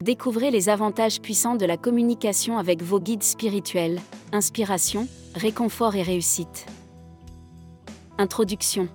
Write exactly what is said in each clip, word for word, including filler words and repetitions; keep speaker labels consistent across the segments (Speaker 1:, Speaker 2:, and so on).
Speaker 1: Découvrez les avantages puissants de la communication avec vos guides spirituels, inspiration, réconfort et réussite. Introduction.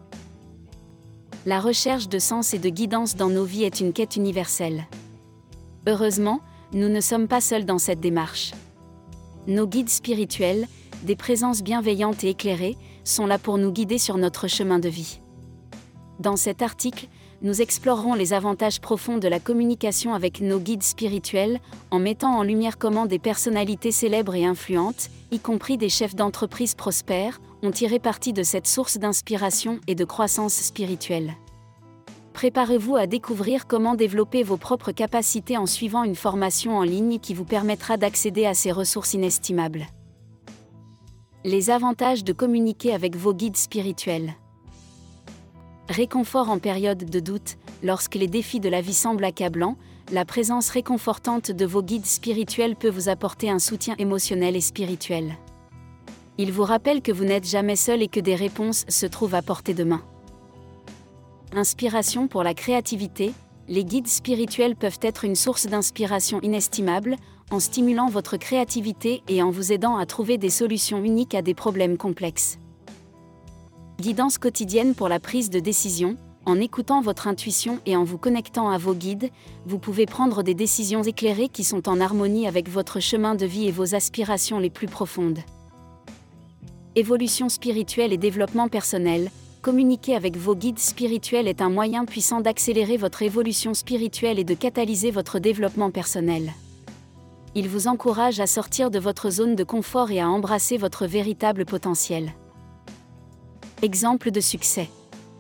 Speaker 1: La recherche de sens et de guidance dans nos vies est une quête universelle. Heureusement, nous ne sommes pas seuls dans cette démarche. Nos guides spirituels, des présences bienveillantes et éclairées, sont là pour nous guider sur notre chemin de vie. Dans cet article, nous explorerons les avantages profonds de la communication avec nos guides spirituels, en mettant en lumière comment des personnalités célèbres et influentes, y compris des chefs d'entreprise prospères, ont tiré parti de cette source d'inspiration et de croissance spirituelle. Préparez-vous à découvrir comment développer vos propres capacités en suivant une formation en ligne qui vous permettra d'accéder à ces ressources inestimables. Les avantages de communiquer avec vos guides spirituels. Réconfort en période de doute. Lorsque les défis de la vie semblent accablants, la présence réconfortante de vos guides spirituels peut vous apporter un soutien émotionnel et spirituel. Ils vous rappellent que vous n'êtes jamais seul et que des réponses se trouvent à portée de main. Inspiration pour la créativité. Les guides spirituels peuvent être une source d'inspiration inestimable, en stimulant votre créativité et en vous aidant à trouver des solutions uniques à des problèmes complexes. Guidance quotidienne pour la prise de décision. En écoutant votre intuition et en vous connectant à vos guides, vous pouvez prendre des décisions éclairées qui sont en harmonie avec votre chemin de vie et vos aspirations les plus profondes. Évolution spirituelle et développement personnel. Communiquer avec vos guides spirituels est un moyen puissant d'accélérer votre évolution spirituelle et de catalyser votre développement personnel. Ils vous encouragent à sortir de votre zone de confort et à embrasser votre véritable potentiel. Exemple de succès.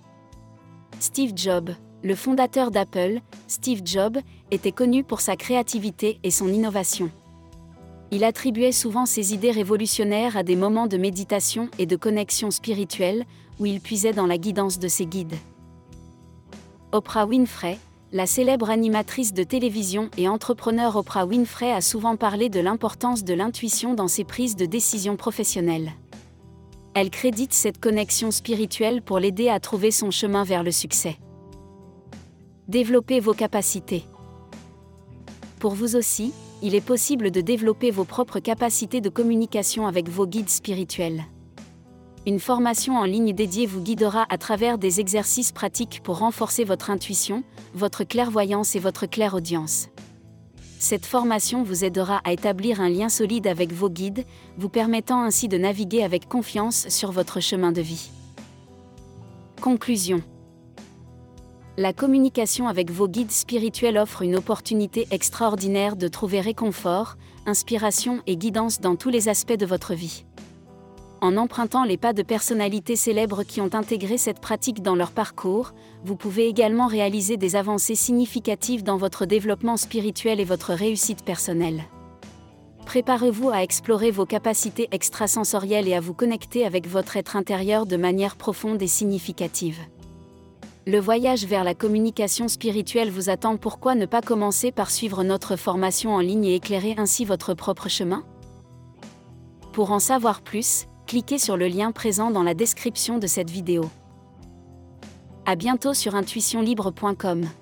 Speaker 1: Steve Jobs, le fondateur d'Apple, Steve Jobs, était connu pour sa créativité et son innovation. Il attribuait souvent ses idées révolutionnaires à des moments de méditation et de connexion spirituelle, où il puisait dans la guidance de ses guides. Oprah Winfrey, la célèbre animatrice de télévision et entrepreneur Oprah Winfrey a souvent parlé de l'importance de l'intuition dans ses prises de décision professionnelles. Elle crédite cette connexion spirituelle pour l'aider à trouver son chemin vers le succès. Développez vos capacités. Pour vous aussi, il est possible de développer vos propres capacités de communication avec vos guides spirituels. Une formation en ligne dédiée vous guidera à travers des exercices pratiques pour renforcer votre intuition, votre clairvoyance et votre clairaudience. Cette formation vous aidera à établir un lien solide avec vos guides, vous permettant ainsi de naviguer avec confiance sur votre chemin de vie. Conclusion. La communication avec vos guides spirituels offre une opportunité extraordinaire de trouver réconfort, inspiration et guidance dans tous les aspects de votre vie. En empruntant les pas de personnalités célèbres qui ont intégré cette pratique dans leur parcours, vous pouvez également réaliser des avancées significatives dans votre développement spirituel et votre réussite personnelle. Préparez-vous à explorer vos capacités extrasensorielles et à vous connecter avec votre être intérieur de manière profonde et significative. Le voyage vers la communication spirituelle vous attend. Pourquoi ne pas commencer par suivre notre formation en ligne et éclairer ainsi votre propre chemin ? Pour en savoir plus, cliquez sur le lien présent dans la description de cette vidéo. À bientôt sur intuition libre point com.